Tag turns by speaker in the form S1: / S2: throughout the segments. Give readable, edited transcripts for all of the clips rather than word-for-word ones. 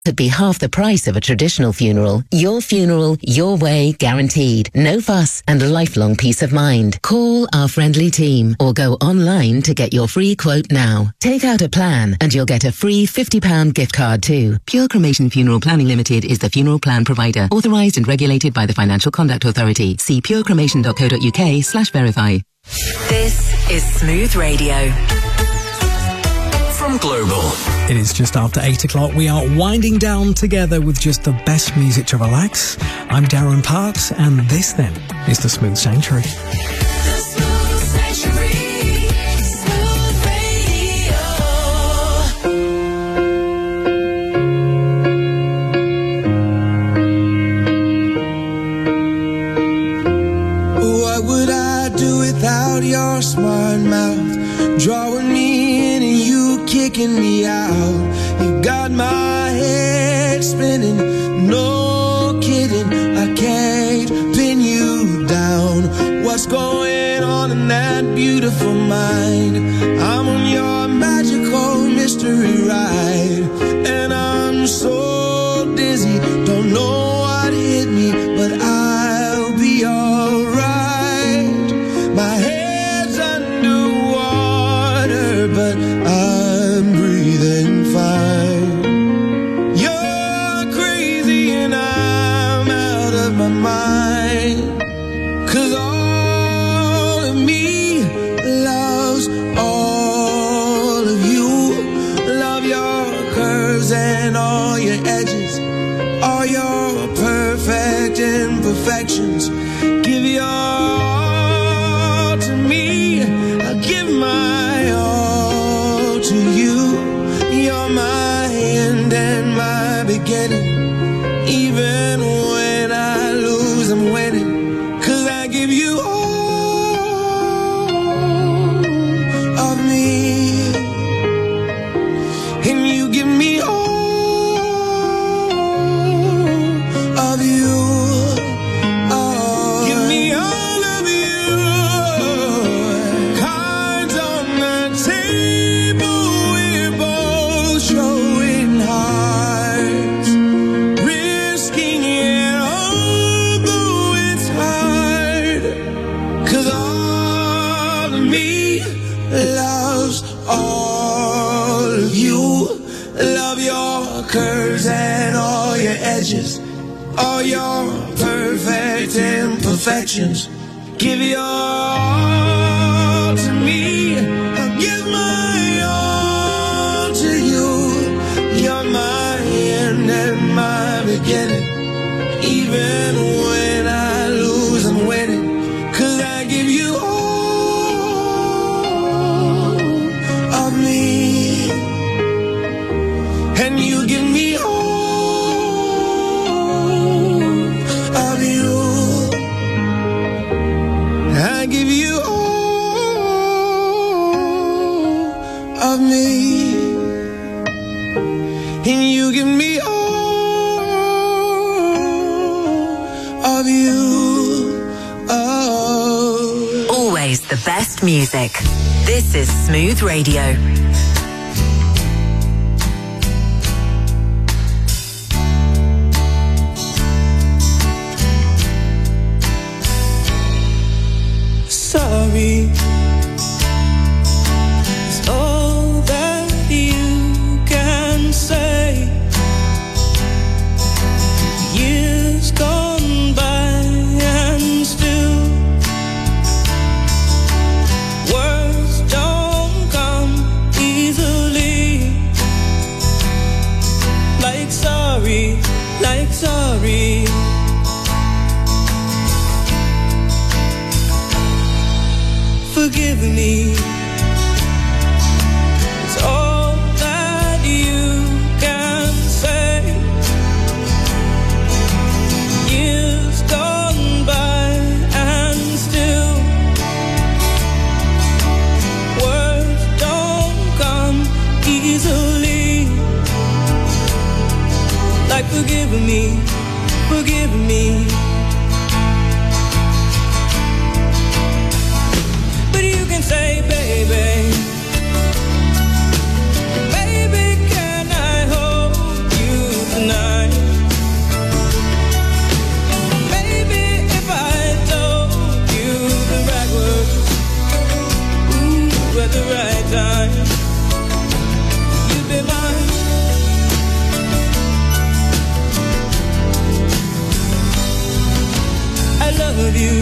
S1: It'd be half the price of a traditional funeral. Your funeral, your way, guaranteed. No fuss and lifelong peace of mind. Call our friendly team or go online to get your free quote now. Take out a plan and you'll get a free £50 gift card too. Pure Cremation Funeral Planning Limited is the funeral plan provider, authorised and regulated by the Financial Conduct Authority. See purecremation.co.uk/verify.
S2: This is Smooth Radio.
S3: From Global.
S4: It is just after 8 o'clock. We are winding down together with just the best music to relax. I'm Darren Parks, and this then is the Smooth Sanctuary.
S5: What would I do without your smart mouth? Drawing me in and you kicking me out. You got my head spinning, no kidding. I can't pin you down. What's going on in that beautiful mind? I'm on your magical mystery ride, and I'm so dizzy, don't know what hit me, but I'll be alright. My head's underwater, but I'm breathing fine. You're crazy and I'm out of my mind, 'cause all of me loves all of you. Love your curves and all your edges, all your perfect imperfections. Give your all to me, I give my all to you. You're my end and my beginning. Even when I lose, I'm winning, 'cause I give you all of me, and you give me all of you. Oh, give me all of you. Cards on the table, we're both showing hearts, risking it all, though it's hard, 'cause all of me loves all of you. Love your curves and all your edges, all your perfect imperfections. Give your all to me, I'll give my all to you. You're my end and my beginning. Even when I lose, I'm winning, 'cause I give you all of me, and you give me all of you. I give you all of me, and you give me all of you. Oh.
S2: Always the best music. This is Smooth Radio.
S5: Sorry is all that you can say. Years gone by and still words don't come easily. Like sorry, like sorry. Forgive me, it's all that you can say. Years gone by and still words don't come easily. Like forgive me, forgive me. Say, baby, baby, can I hold you tonight. Maybe if I told you the right words, ooh, at the right time, you'd be mine. I love you.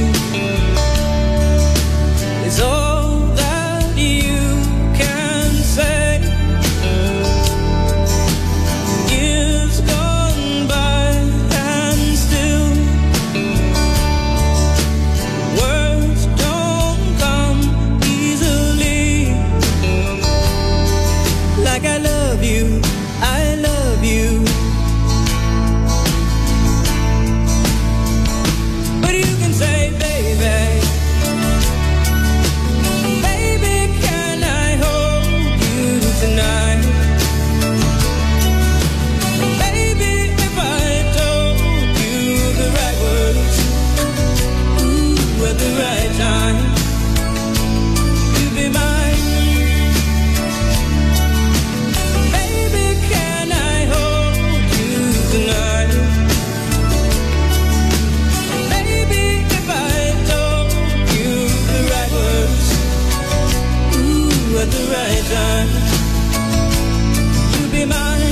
S5: It's all that you can say. Years gone by and still words don't come easily. Like I love you, I love you. But you can say, baby, baby, can I hold you tonight? Baby, if I told you the right words, ooh, at the right time, you'd be mine. Baby, can I hold you tonight? Baby, if I told you the right words, ooh, at the right time, you'd be mine.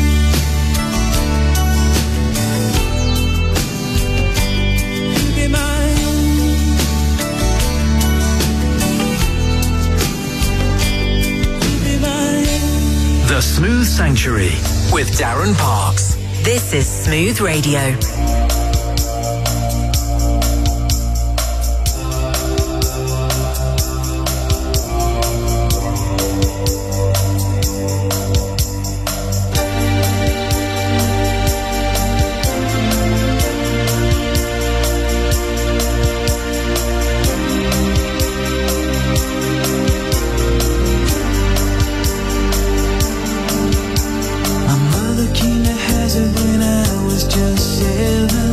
S5: You'd be mine. You'd be mine.
S3: The Smooth Sanctuary with Darren Parks.
S2: This is Smooth Radio.
S5: My mother came to hazard when I was just 7.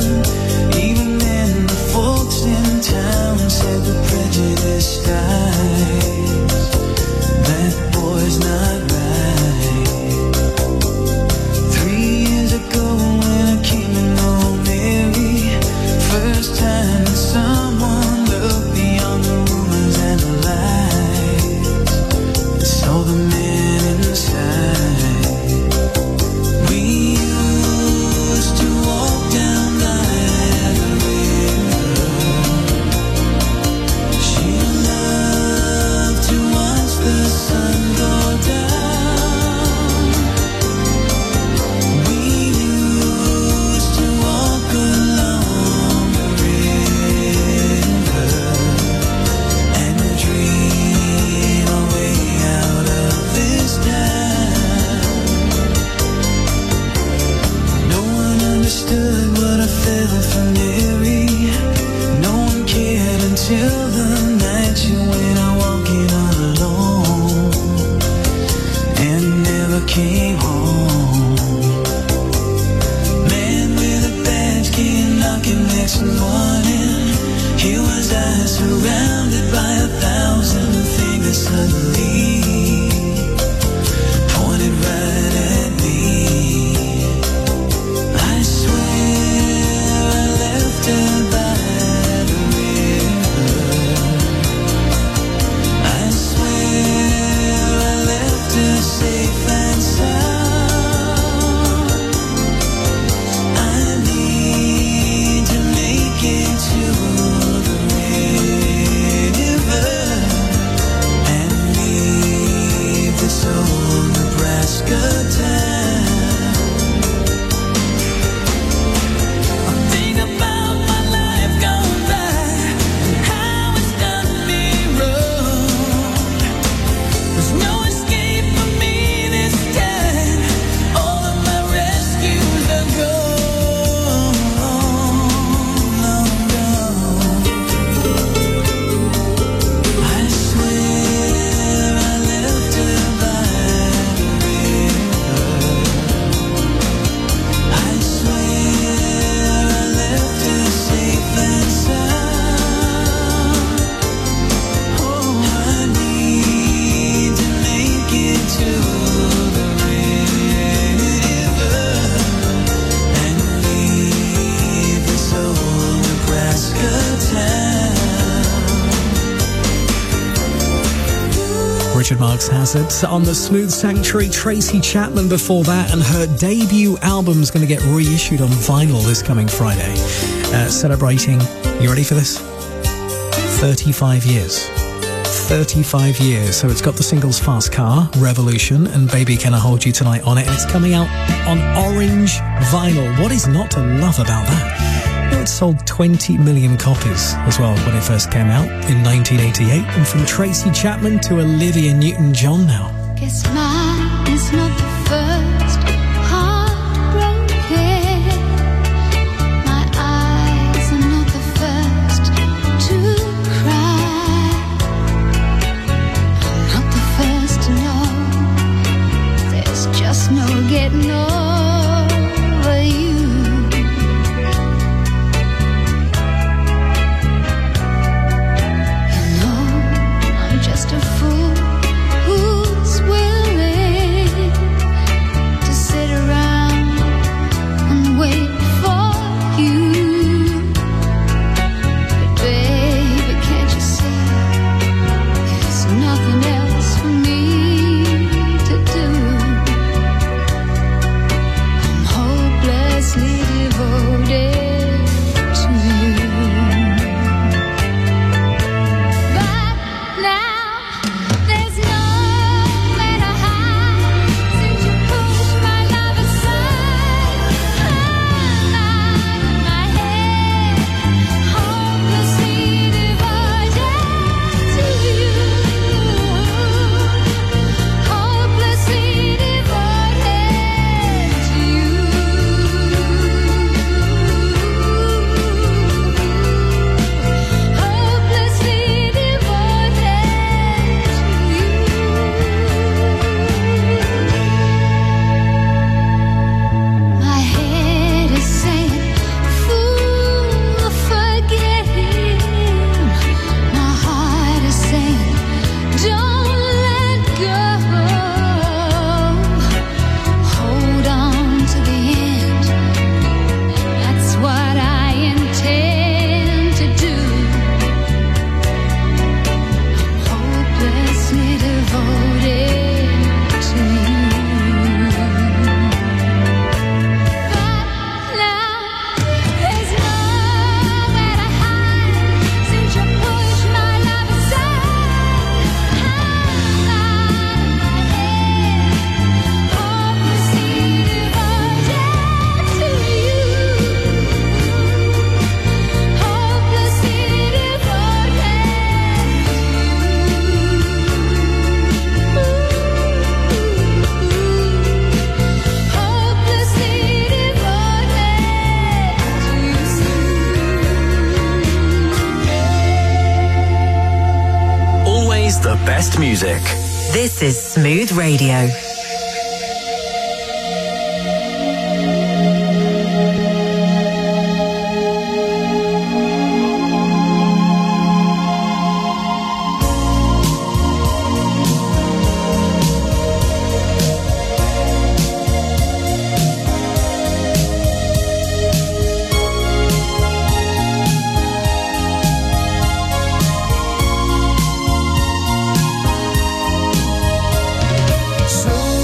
S4: Richard Marx Hazard. On the Smooth Sanctuary, Tracy Chapman before that, and her debut album's going to get reissued on vinyl this coming Friday. Celebrating, you ready for this? 35 years. 35 years. So it's got the singles Fast Car, Revolution, and Baby Can I Hold You Tonight on it, and it's coming out on orange vinyl. What is not to love about that? It sold 20 million copies as well when it first came out in 1988. And from Tracy Chapman to Olivia Newton-John now.
S6: Guess mine is not the first heartbroken. My eyes are not the first to cry. I'm not the first to know there's just no getting over you. You know, I'm just a fool who's willing to sit around and wait for you. But baby, can't you see there's nothing else for me to do? I'm hopelessly devoted to you. But now there's nowhere to hide since you pushed my love aside. I'm out of my head, hopelessly devoted to you. Hopelessly devoted to you. Hopelessly devoted to you. My head is saying, fool, forget him. My heart is saying, don't let go. Hold on to the end. That's what I intend to do. Hopelessly devoted to you. But now there's nowhere to hide since you pushed my love aside. I'm out of my head, hopelessly devoted to you. Hopelessly devoted
S3: Always the best music.
S2: This is Smooth Radio.
S5: So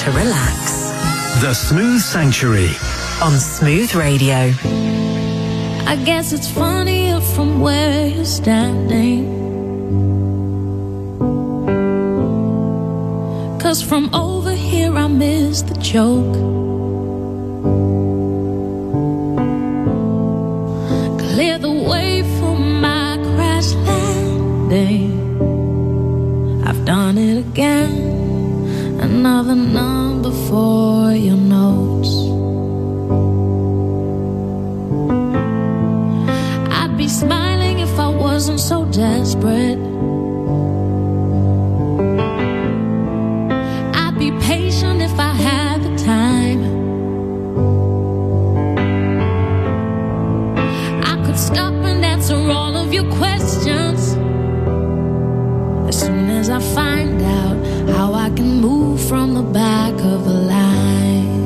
S2: to relax.
S3: The Smooth Sanctuary
S2: On Smooth Radio.
S6: I guess it's funnier from where you're standing, 'cause from over here I miss the joke. Clear the way for my crash landing. I've done it again. Another number for your notes. I'd be smiling if I wasn't so desperate. I'd be patient if I had the time. I could stop and answer all of your questions as soon as I find out how I can move from the back of the line.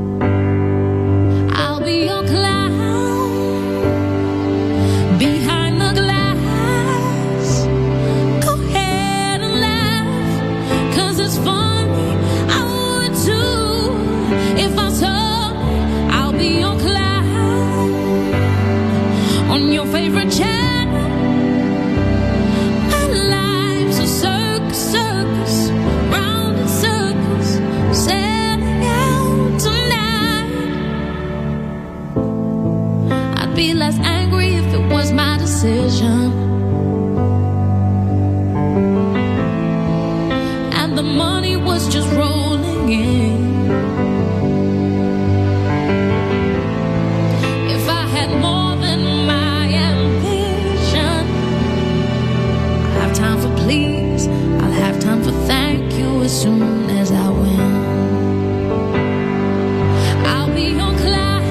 S6: I'll be your clown behind the glass. Go ahead and laugh, 'cause it's funny, I would too. If I told you I'll be your clown on your favorite channel. My life's a circus, circus, round in circles, selling out tonight. I'd be less angry if it was my decision, and the money was just rolling in. If I had more than my ambition, I'll have time for please, I'll have time for thank you as soon as I win. I'll be your clown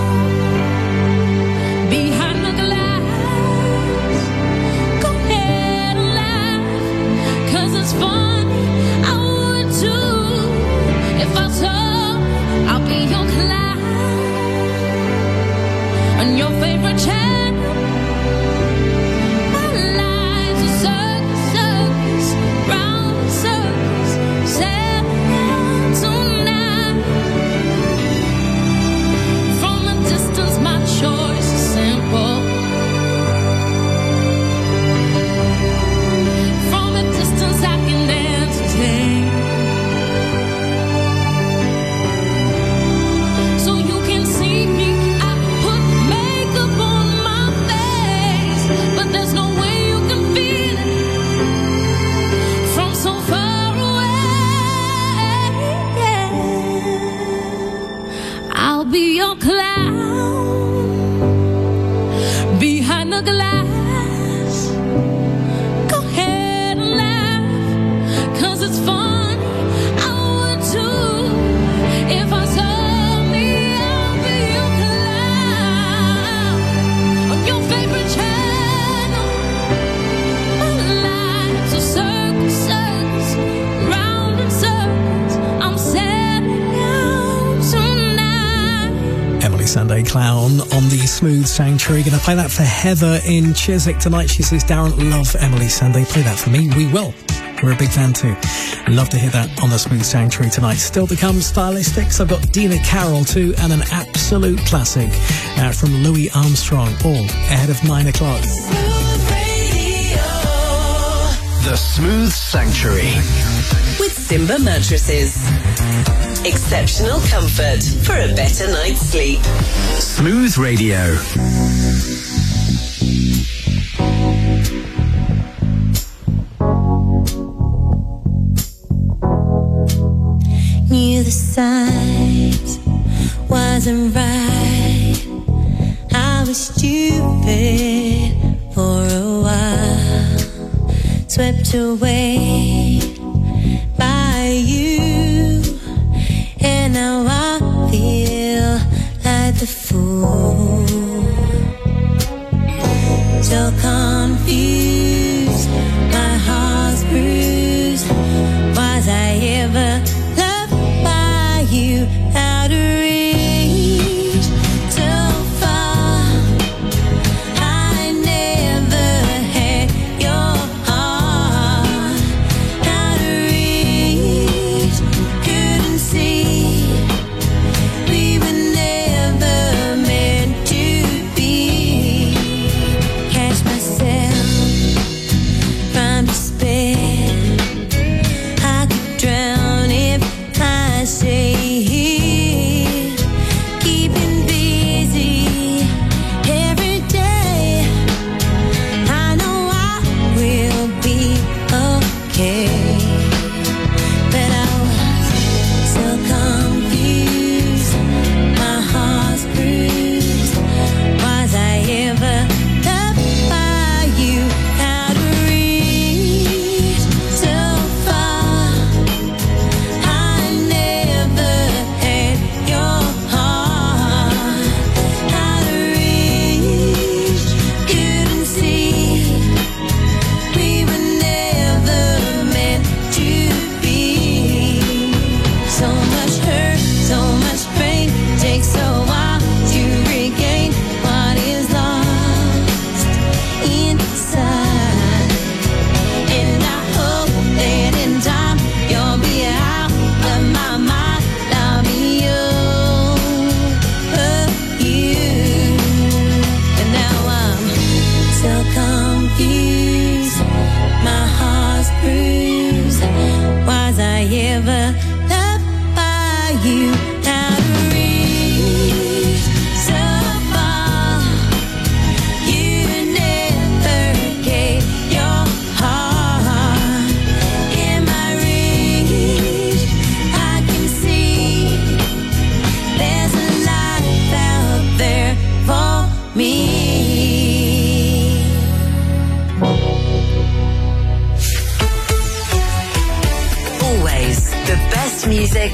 S6: behind the glass. Go ahead and laugh, 'cause it's funny, I would too. If I told you I'll be your clown on your favorite channel. My life's a circus, circus, round in circles, selling out tonight. From a distance, my choice is simple. From a distance, I can entertain. So you can see me, I put makeup on my face, but there's no way you can feel it from so far away. I'll be your clown behind the glass. Go ahead and laugh, 'cause it's funny, I would too. If I told me I'll be your clown on your favorite channel. My life's a circus, circus, round in circles, I'm selling out tonight.
S4: Emily Sandé Clown on the Smooth Sanctuary. Going to play that for Heather in Chiswick tonight. She says, Darren, love Emily Sandé. Play that for me. We will. We're a big fan too. Love to hear that on the Smooth Sanctuary tonight. Still to come, Stylistics. I've got Dina Carroll too, and an absolute classic from Louis Armstrong, all ahead of 9 o'clock.
S3: The Smooth Sanctuary.
S7: With Simba Mattresses. Exceptional comfort for a better night's sleep.
S3: Smooth Radio.
S8: Knew the signs wasn't right. I was stupid for a while, swept away by you, and now I feel like the fool. So confused, my heart's bruised. Was I ever loved by you? Out of reach, so far. I never had your heart. Now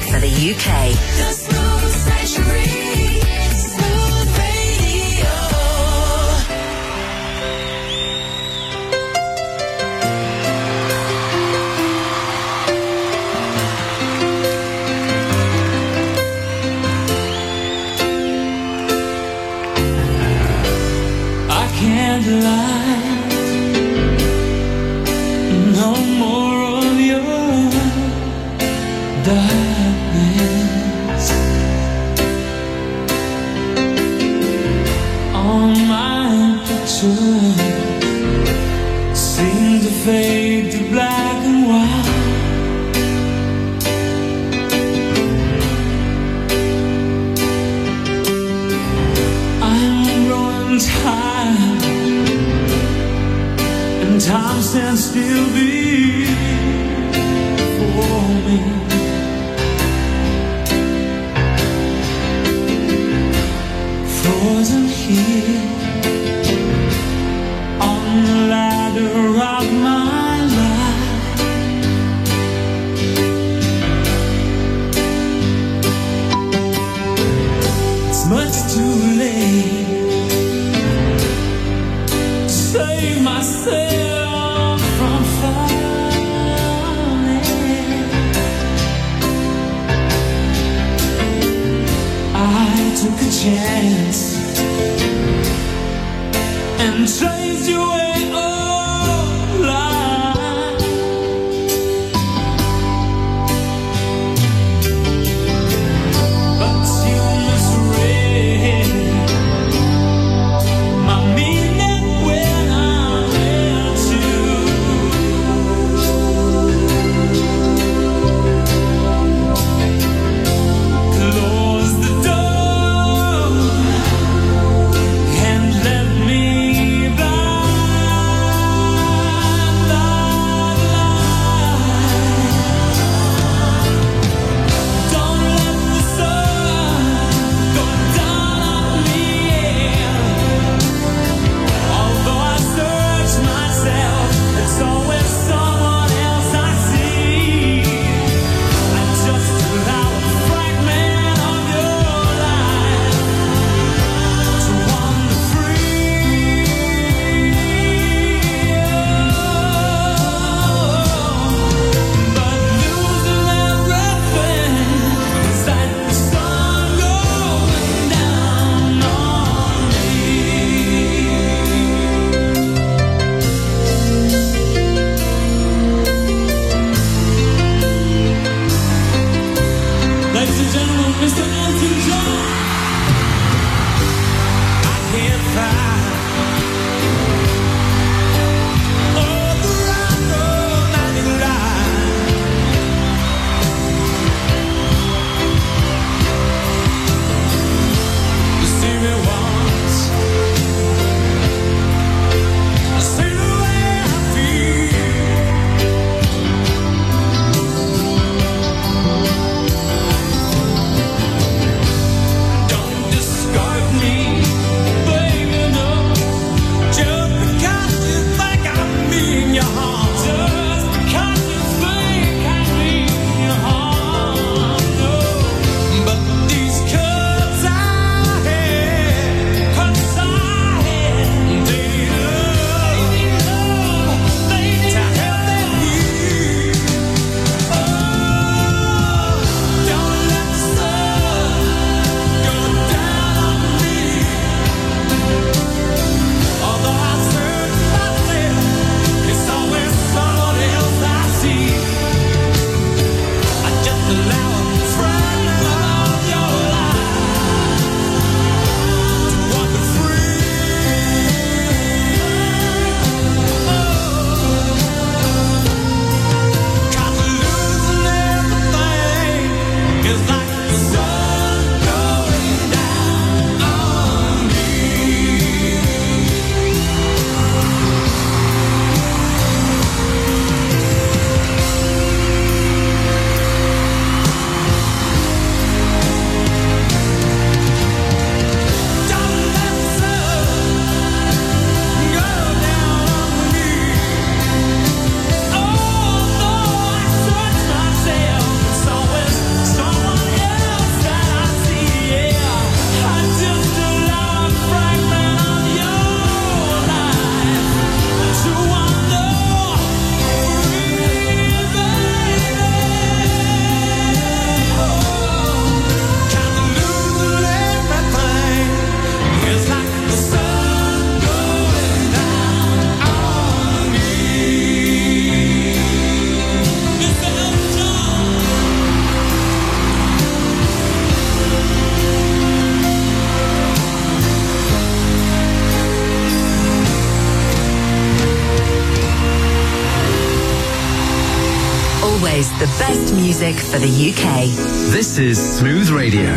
S2: for the UK.
S8: The Smooth Sanctuary, Smooth Radio.
S5: I can't lie, no more of your darkness on my picture seem to fade to black and white. I'm growing tired, and time stands still before me. Frozen here on the ladder of my life. It's much too late to save myself from falling. I took a chance and chased you away alive. But you misread my meaning when I met you. Close the door and let me by.
S2: The best music for the UK.
S3: This is Smooth Radio.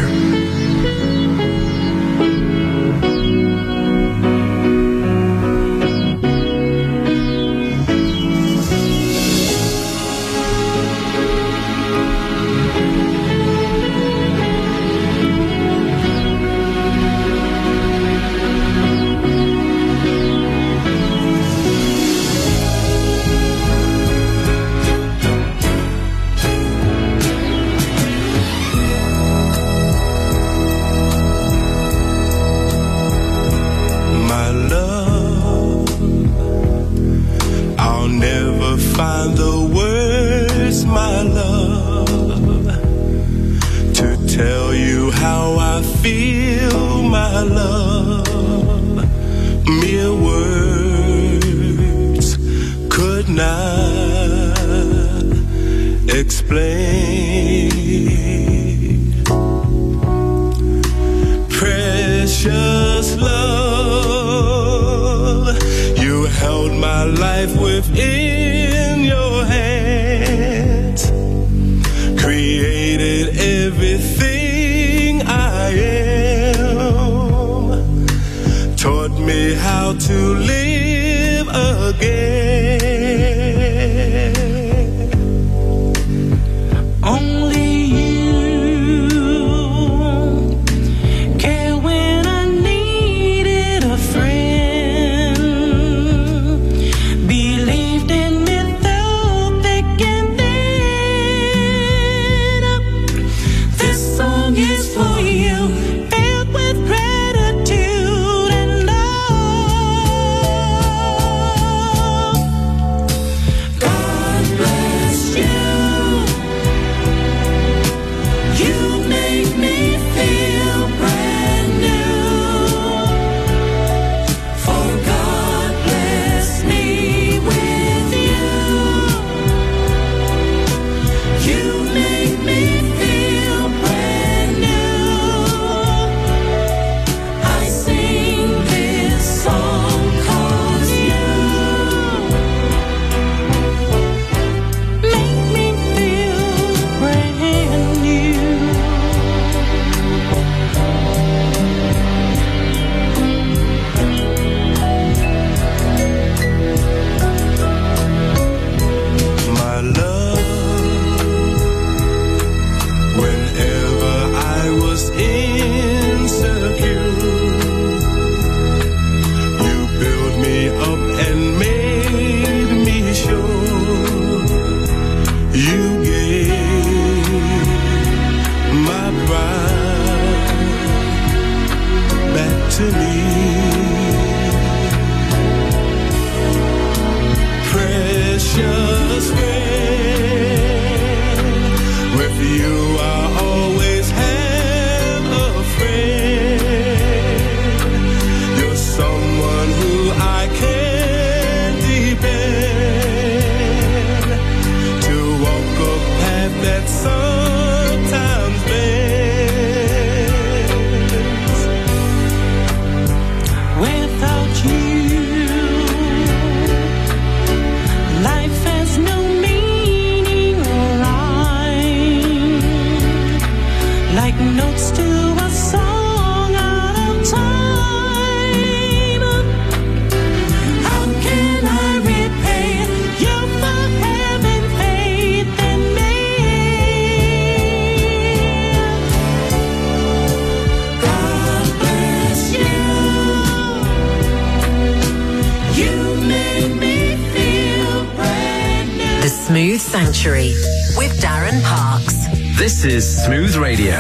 S2: Smooth Sanctuary with Darren Parks.
S3: This is Smooth Radio.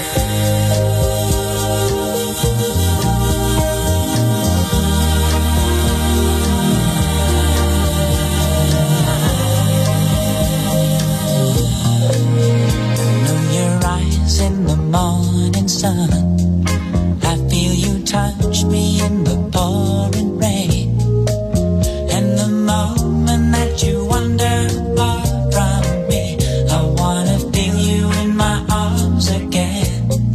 S9: In the morning sun, I feel you touch me in the pouring rain. And the moment that you wander far from me, I wanna feel you in my arms again.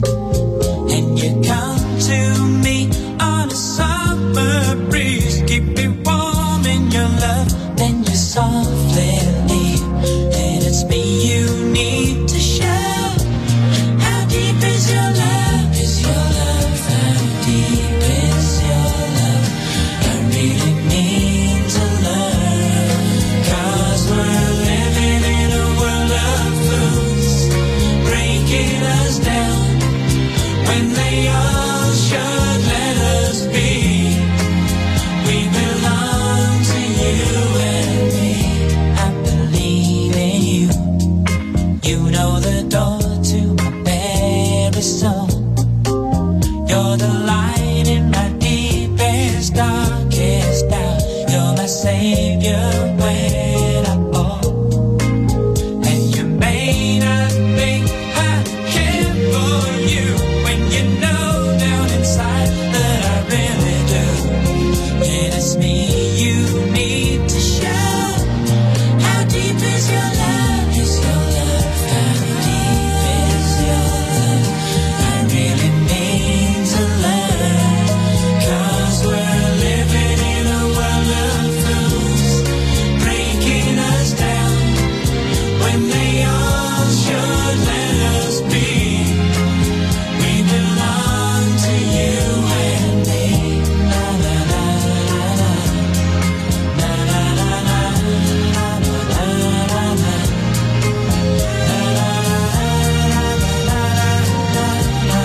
S9: all should let us be. We belong to you and me. I believe in you. You know the door to my very soul. You're the light in my deepest, darkest doubt. You're my savior when I fall. And you may not think I care for you when you know down inside that I really do. And it's me you need to show. How deep is your love? Is your love? How deep is your love? I really need to learn. 'Cause we're living in a world of fools, breaking us down when they all should let us be. We belong to you and me. La la la la la. La la la la. La la la la la. La la la la la.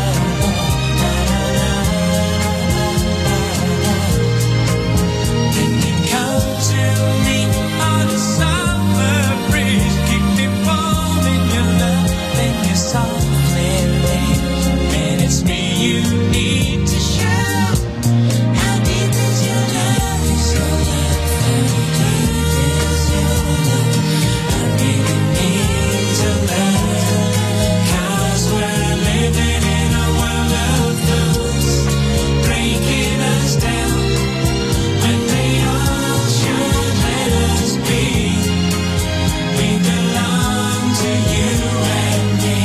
S9: Can you come to me on a summer breeze? Keep me warm in your love and your softly rays. And it's me you need to show. How deep is your love? Is your love? How deep is your love? I really need to learn. 'Cause we're living in a world of fools, breaking us down when they all should let us be. We belong to you and me.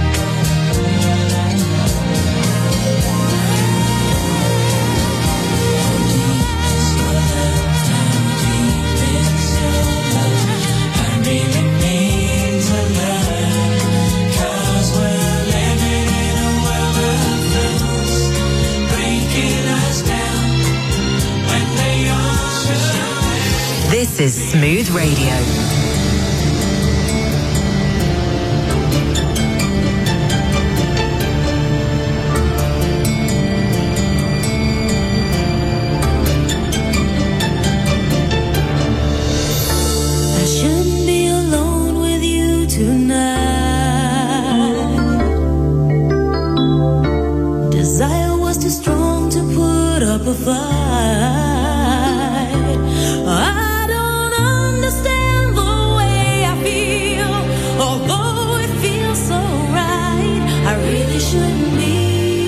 S9: I really need to learn. 'Cause we're living in a world of fools, breaking us down when they all should.
S2: This is Smooth Radio.
S6: I shouldn't be alone with you tonight. Desire was too strong to put up a fight. I don't understand the way I feel, although it feels so right. I really shouldn't be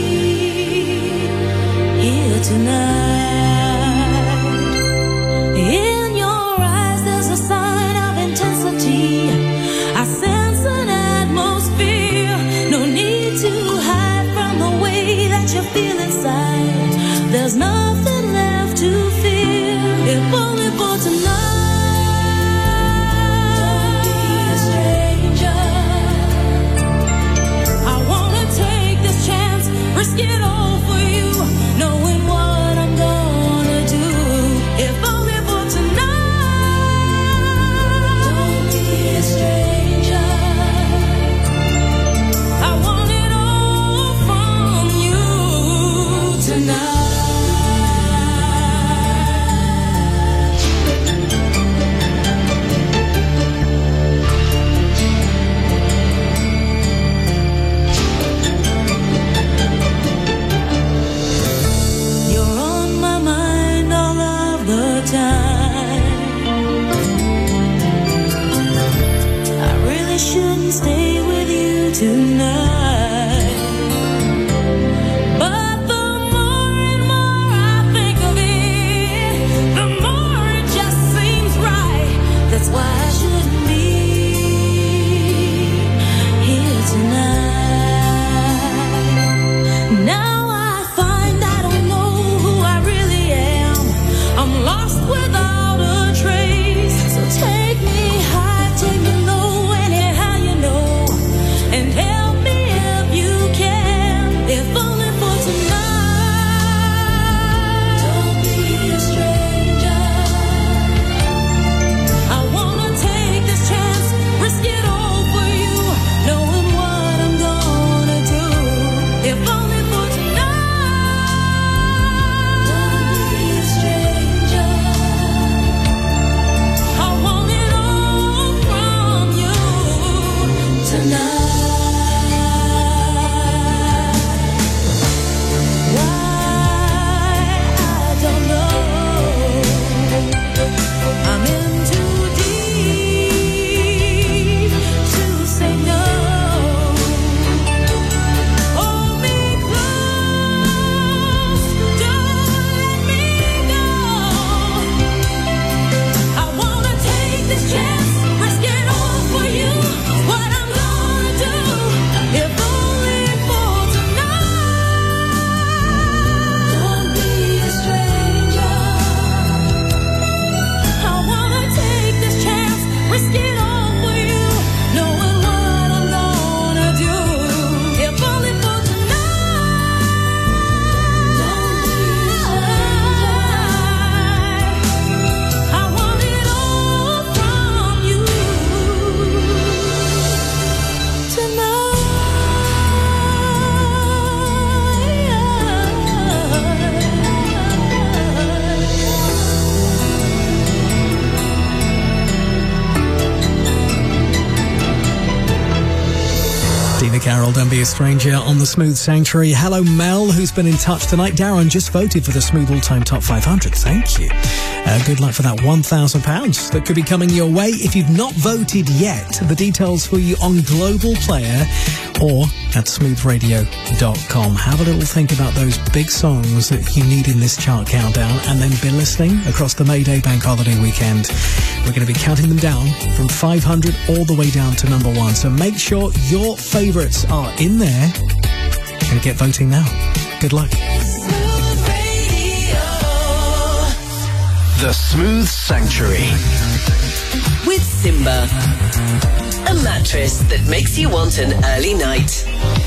S6: here tonight. In your eyes there's a sign of intensity. I sense an atmosphere. No need to hide from the way that you feel inside. There's nothing left to fear, if only for tonight. Don't be a stranger. I wanna take this chance, risk it all for you, knowing what I'm gonna do. If only for tonight.
S4: Carroll, Don't Be a Stranger on the Smooth Sanctuary. Hello, Mel, who's been in touch tonight. Darren just voted for the Smooth All-Time Top 500. Thank you. Good luck for that £1,000 that could be coming your way. If you've not voted yet, the details for you on Global Player or at smoothradio.com. Have a little think about those big songs that you need in this chart countdown, and then be listening across the May Day Bank Holiday weekend. We're going to be counting them down from 500 all the way down to number 1. So make sure your favourites are in there and get voting now. Good luck.
S3: The Smooth Sanctuary.
S7: With Simba. A mattress that makes you want an early night.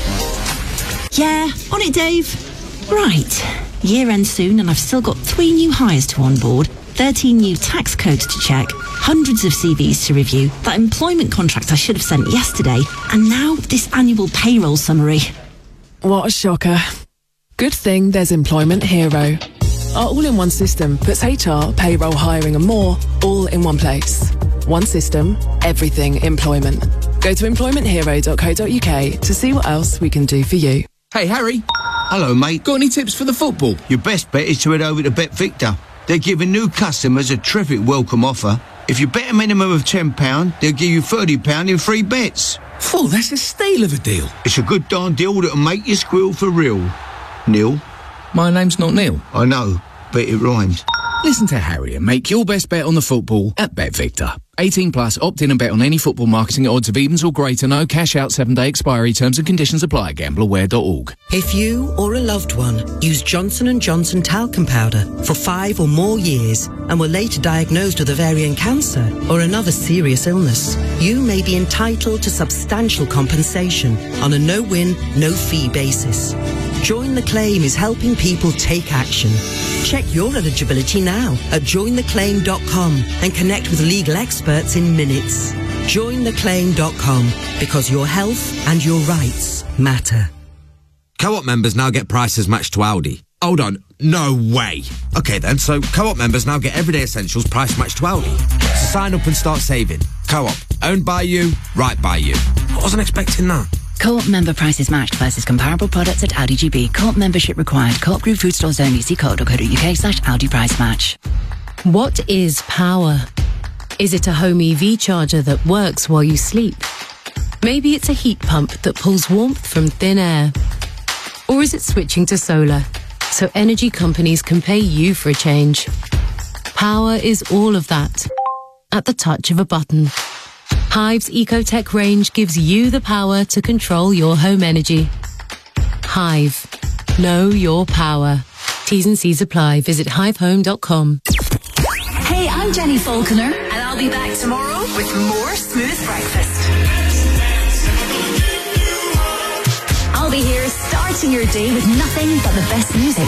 S10: Yeah, on it, Dave. Right. Year end soon, and I've still got 3 new hires to onboard, 13 new tax codes to check, hundreds of CVs to review, that employment contract I should have sent yesterday, and now this annual payroll summary.
S11: What a shocker. Good thing there's Employment Hero. Our all-in-one system puts HR, payroll, hiring and more all in one place. One system, everything employment. Go to employmenthero.co.uk to see what else we can do for you.
S12: Hey, Harry.
S13: Hello, mate.
S12: Got any tips for the football?
S13: Your best bet is to head over to BetVictor. They're giving new customers a terrific welcome offer. If you bet a minimum of £10, they'll give you £30 in free bets.
S12: Phew, that's a steal of a deal.
S13: It's a good darn deal that'll make you squeal for real. Neil?
S12: My name's not Neil.
S13: I know, but it rhymes.
S12: Listen to Harry and make your best bet on the football at BetVictor. 18 plus, opt in and bet on any football marketing at odds of evens or greater. No cash out, 7-day expiry. Terms and conditions apply at gambleaware.org.
S14: If you or a loved one used Johnson & Johnson talcum powder for 5 or more years and were later diagnosed with ovarian cancer or another serious illness, you may be entitled to substantial compensation on a no-win, no-fee basis. Join the Claim is helping people take action. Check your eligibility now at jointheclaim.com and connect with legal experts in minutes. Jointheclaim.com, because your health and your rights matter.
S15: Co-op members now get prices matched to Aldi. Hold on, no way. Okay then, so Co-op members now get everyday essentials price matched to Aldi. So sign up and start saving. Co-op, owned by you, right by you. I wasn't expecting that.
S10: Co-op member prices matched versus comparable products at Audi GB. Co-op membership required. Co-op group food stores only. See co.co.uk/Audi price match.
S16: What is power? Is it a home EV charger that works while you sleep? Maybe it's a heat pump that pulls warmth from thin air. Or is it switching to solar, so energy companies can pay you for a change? Power is all of that, at the touch of a button. Hive's EcoTech range gives you the power to control your home energy. Hive. Know your power. T's and C's apply. Visit hivehome.com.
S2: Hey, I'm Jenny Falconer, and I'll be back tomorrow with more Smooth Breakfast. I'll be here starting your day with nothing but the best music.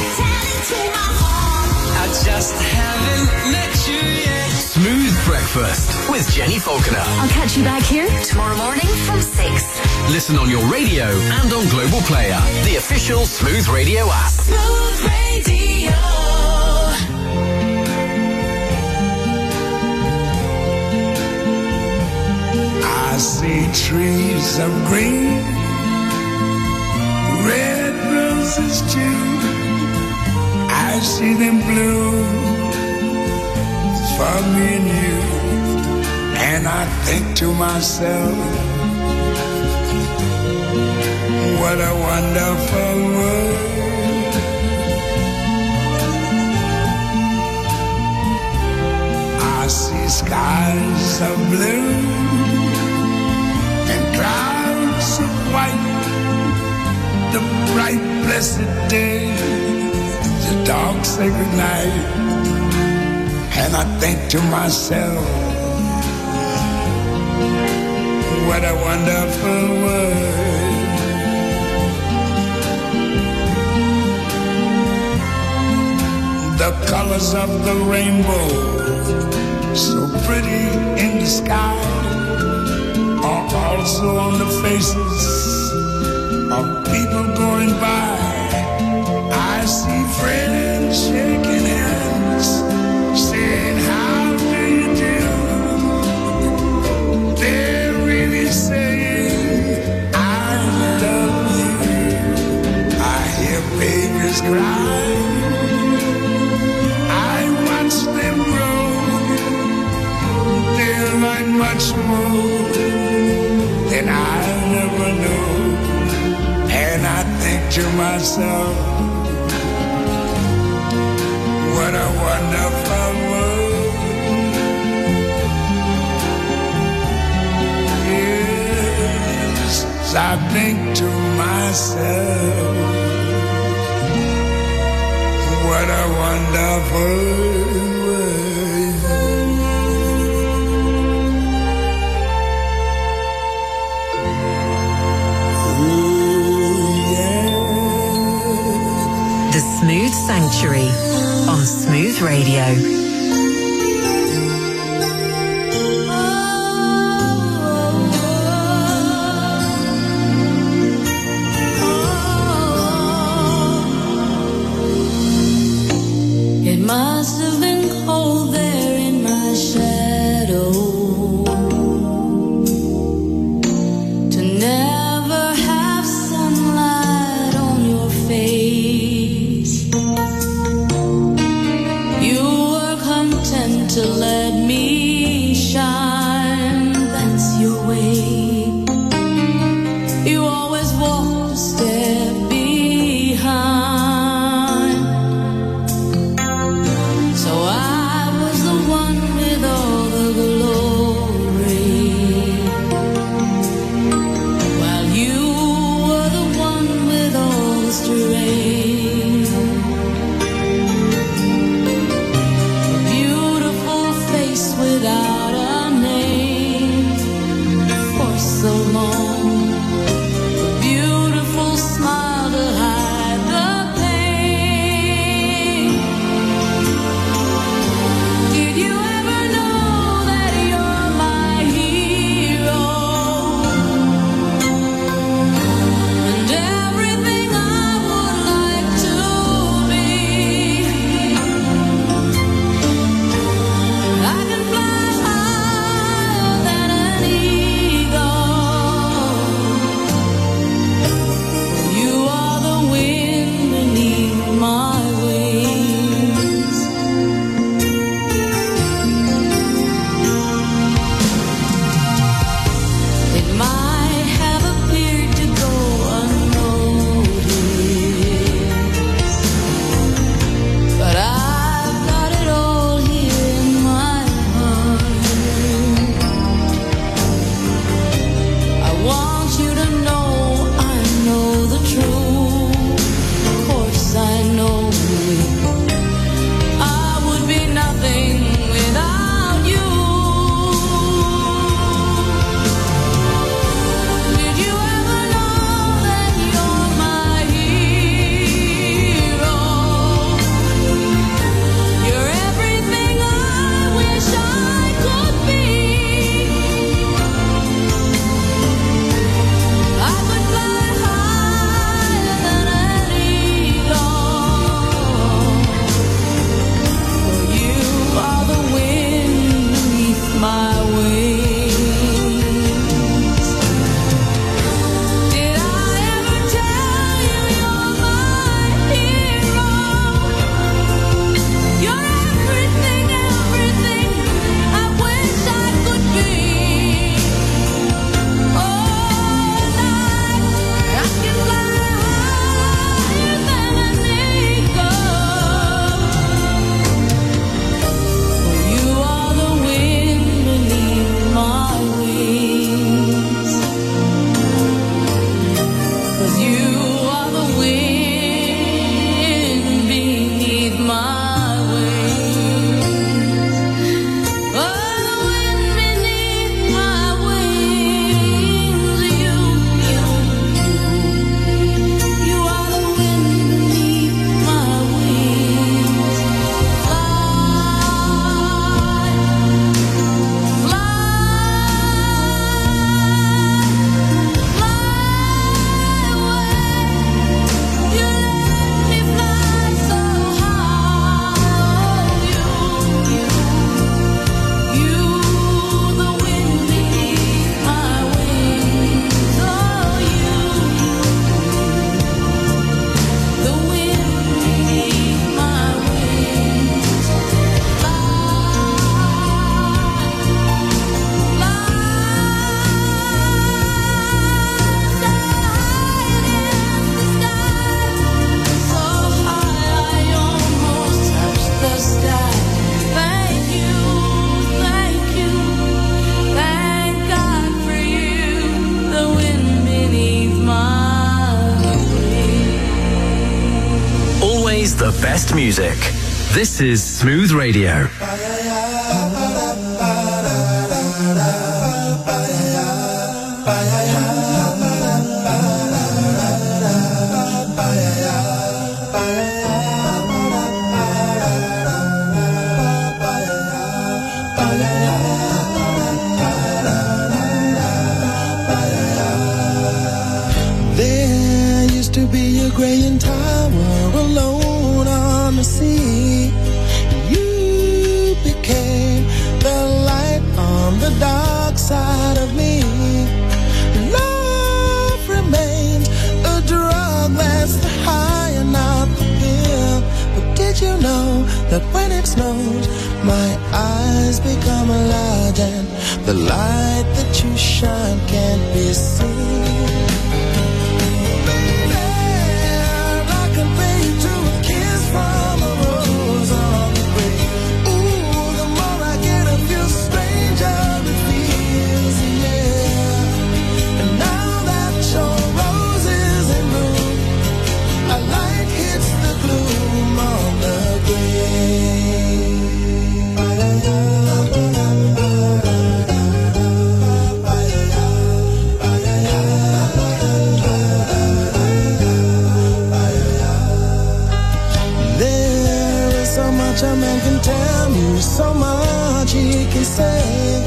S3: I just haven't met you yet. Smooth Breakfast with Jenny Falconer.
S2: I'll catch you back here tomorrow morning from 6.
S3: Listen on your radio and on Global Player, the official Smooth Radio app.
S8: Smooth Radio.
S5: I see trees of green, red roses too. I see them bloom for me and you, and I think to myself, what a wonderful world. I see skies of blue and clouds of white, the bright blessed day, the dark sacred night. And I think to myself, what a wonderful world. The colors of the rainbow, so pretty in the sky, are also on the faces of people going by. I see friends shaking hands, saying, how do you do? They're really saying, I babies cry. I watch them grow. They'll learn much more than I'll never know. And I think to myself, what a wonderful world. Yes, I think to myself, what a wonderful world. Ooh, yeah.
S2: The Smooth Sanctuary on Smooth Radio.
S6: It must have been cold there in my shadow to never have sunlight on your face. You were content to let me shine, that's your way. You always walked a step behind.
S3: Always the best music. This is Smooth Radio.
S5: There used to be a graying tower alone on the sea. You became the light on the dark side of me. Love remains a drug that's the high and not the pill. But did you know that when it snows, my eyes become large and the light that you shine can't be seen? A man can tell you so much he can say.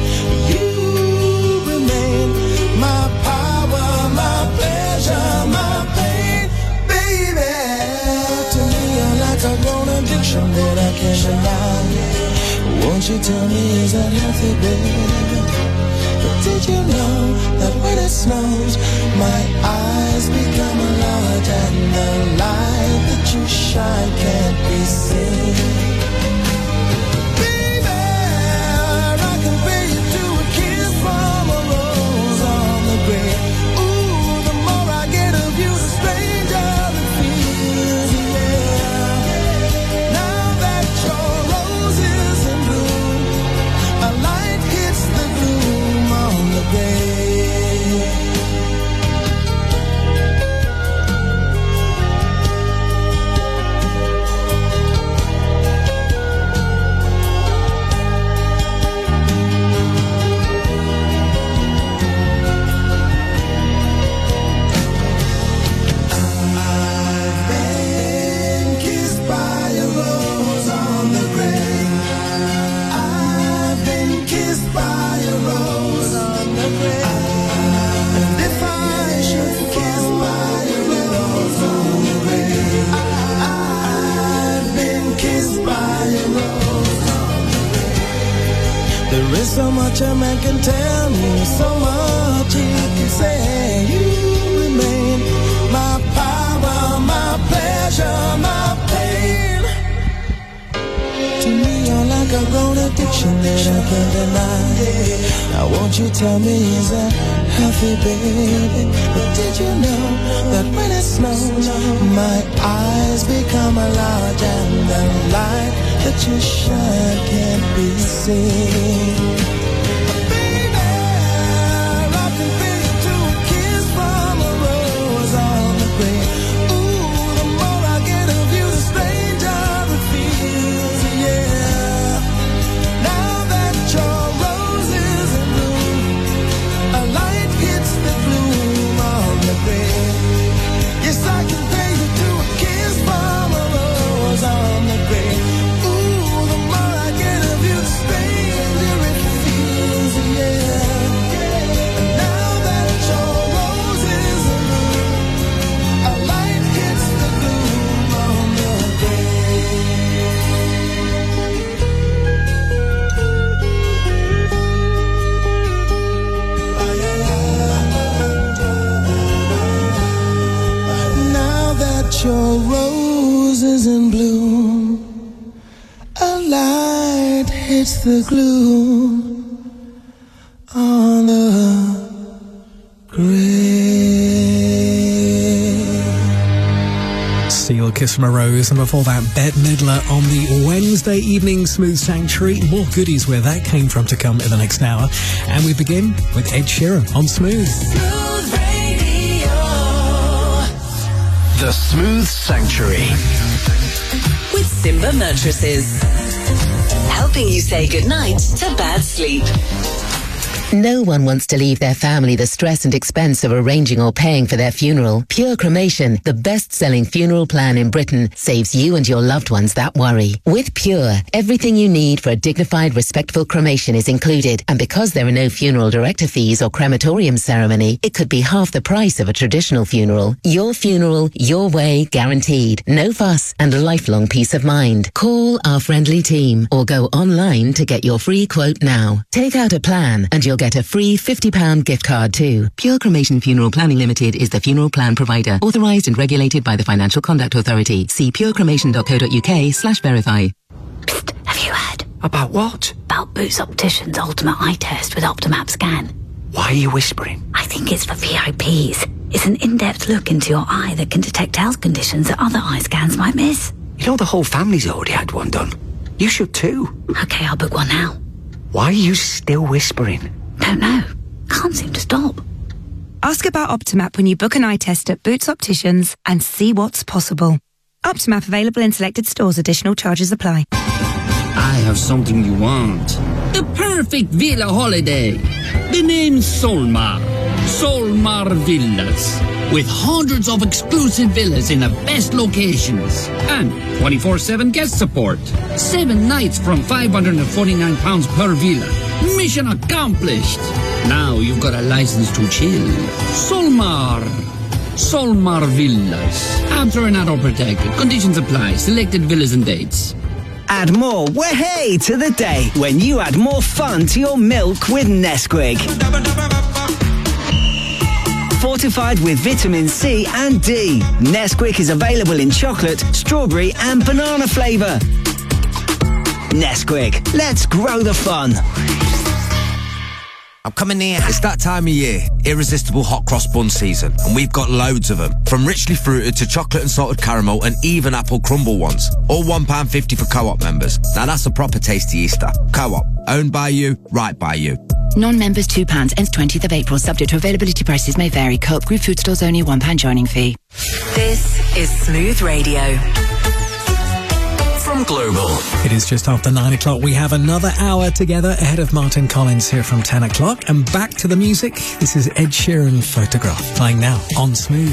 S5: You remain my power, my pleasure, my pain, baby. To me you're like a grown addiction that I can't deny. Won't you tell me, is that healthy, baby? But did you know that when it snows, my eyes become large and the light that you shine can't be seen? So much a man can tell me, so much he can say. You remain my power, my pleasure, my pain. To me you're like a grown addiction that I can't deny. Now won't you tell me, is that healthy, baby? But did you know that when it snows, my eyes become large and the light that you shine can't be seen? Your roses in bloom, a light hits the glue on the grave.
S4: Seal, Kiss from a Rose, and before that, Bette Midler on the Wednesday evening Smooth Sanctuary. More goodies where that came from to come in the next hour. And we begin with Ed Sheeran on Smooth.
S2: Smooth Radio.
S3: The Smooth Sanctuary.
S7: Simba Mattresses. Helping you say goodnight to bad sleep.
S1: No one wants to leave their family the stress and expense of arranging or paying for their funeral. Pure Cremation, the best-selling funeral plan in Britain, saves you and your loved ones that worry. With Pure, everything you need for a dignified, respectful cremation is included. And because there are no funeral director fees or crematorium ceremony, it could be half the price of a traditional funeral. Your funeral, your way, guaranteed. No fuss and a lifelong peace of mind. Call our friendly team or go online to get your free quote now. Take out a plan and you'll get a free £50 gift card too. Pure Cremation Funeral Planning Limited is the funeral plan provider, authorised and regulated by the Financial Conduct Authority. See purecremation.co.uk/verify.
S17: Psst, have you heard?
S18: About what?
S17: About Boots Opticians' Ultimate Eye Test with Optimap Scan.
S18: Why are you whispering?
S17: I think it's for VIPs. It's an in-depth look into your eye that can detect health conditions that other eye scans might miss.
S18: You know the whole family's already had one done. You should too.
S17: Okay, I'll book one now.
S18: Why are you still whispering?
S17: Don't know. Can't seem to stop.
S19: Ask about Optimap when you book an eye test at Boots Opticians and see what's possible. Optimap available in selected stores. Additional charges apply.
S20: I have something you want. The perfect villa holiday. The name's Solmar. Solmar Villas. With hundreds of exclusive villas in the best locations. And 24/7 guest support. 7 nights from £549 per villa. Mission accomplished. Now you've got a license to chill. Solmar. Solmar Villas. After and adult protected. Conditions apply. Selected villas and dates.
S21: Add more way to the day when you add more fun to your milk with Nesquik. Fortified with vitamin C and D. Nesquik is available in chocolate, strawberry and banana flavour. Nesquik, let's grow the fun.
S15: I'm coming here. It's that time of year, irresistible hot cross bun season, and we've got loads of them. From richly fruited to chocolate and salted caramel and even apple crumble ones. All £1.50 for Co-op members. Now that's a proper tasty Easter. Co-op, owned by you, right by you.
S22: Non-members £2, ends 20th of April, subject to availability, prices may vary. Co-op Group food stores only, £1 joining fee.
S7: This is Smooth Radio.
S3: From Global.
S4: It is just after 9 o'clock. We have another hour together ahead of Martin Collins here from 10 o'clock. And back to the music. This is Ed Sheeran Photograph, playing now on Smooth.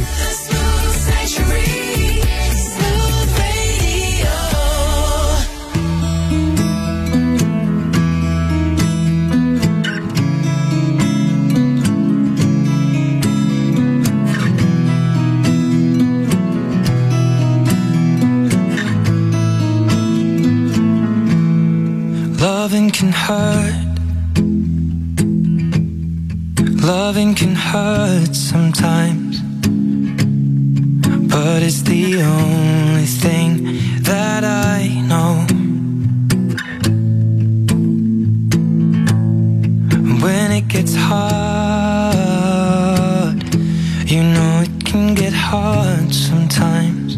S5: Loving can hurt. Loving can hurt sometimes, but it's the only thing that I know. When it gets hard, you know it can get hard sometimes.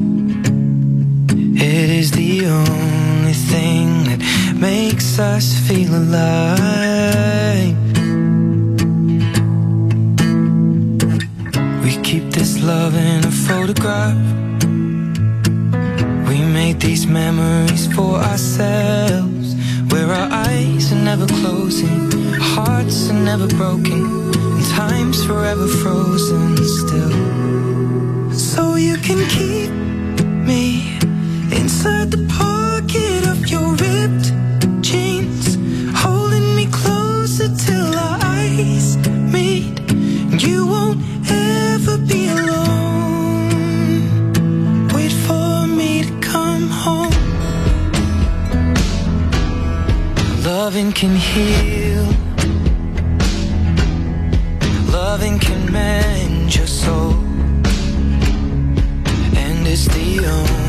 S5: It is the only thing that makes us feel alive. We keep this love in a photograph. We made these memories for ourselves, where our eyes are never closing, hearts are never broken, and time's forever frozen still. So you can keep me inside the pocket of your ripped jeans, holding me closer till our eyes meet. You won't ever be alone. Wait for me to come home. Loving can heal. Loving can mend your soul. And it's the only